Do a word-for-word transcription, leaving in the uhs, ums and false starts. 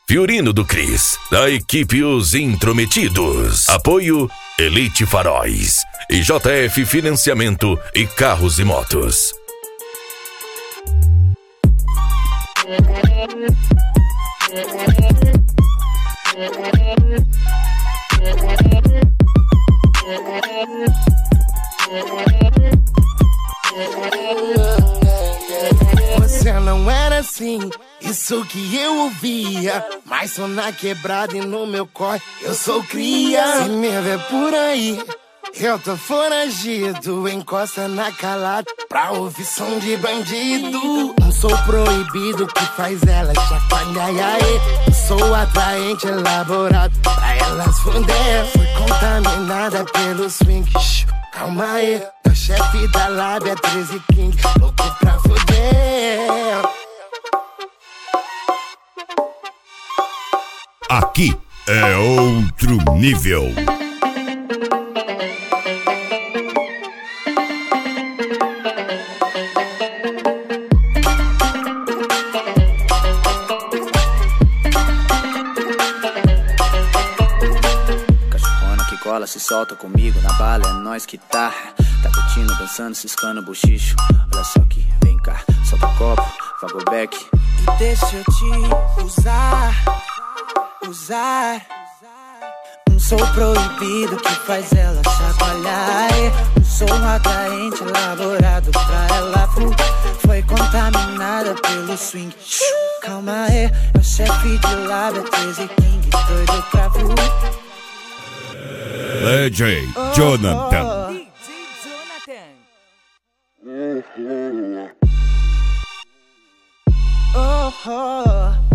Fiorino do Cris, da equipe Os Intrometidos. Apoio Elite Faróis e J F Financiamento e Carros e Motos. Você não era assim, isso que eu ouvia. Mas sou na quebrada e no meu corre eu sou cria. Se me vê por aí, eu tô foragido. Encosta na calada pra ouvir som de bandido. Não sou proibido que faz ela chacoalhar. Sou atraente, elaborado pra elas funder. Fui contaminada pelo swing. Calma aí, o chefe da lábia treze King, louco pra fuder. Aqui é outro nível. Cachorrona que cola, se solta comigo na bala, é nós que tá. Tá curtindo, dançando, ciscando bochicho. Olha só que vem cá, solta o copo, vago back. E deixa eu te usar, usar. Não sou proibido que faz ela chacoalhar. Não sou um atraente elaborado pra ela flu. Foi contaminada pelo swing. Calma aí, é o chefe de lábia treze King, doido pra flu. D J Jonathan. D J Jonathan. Oh, oh.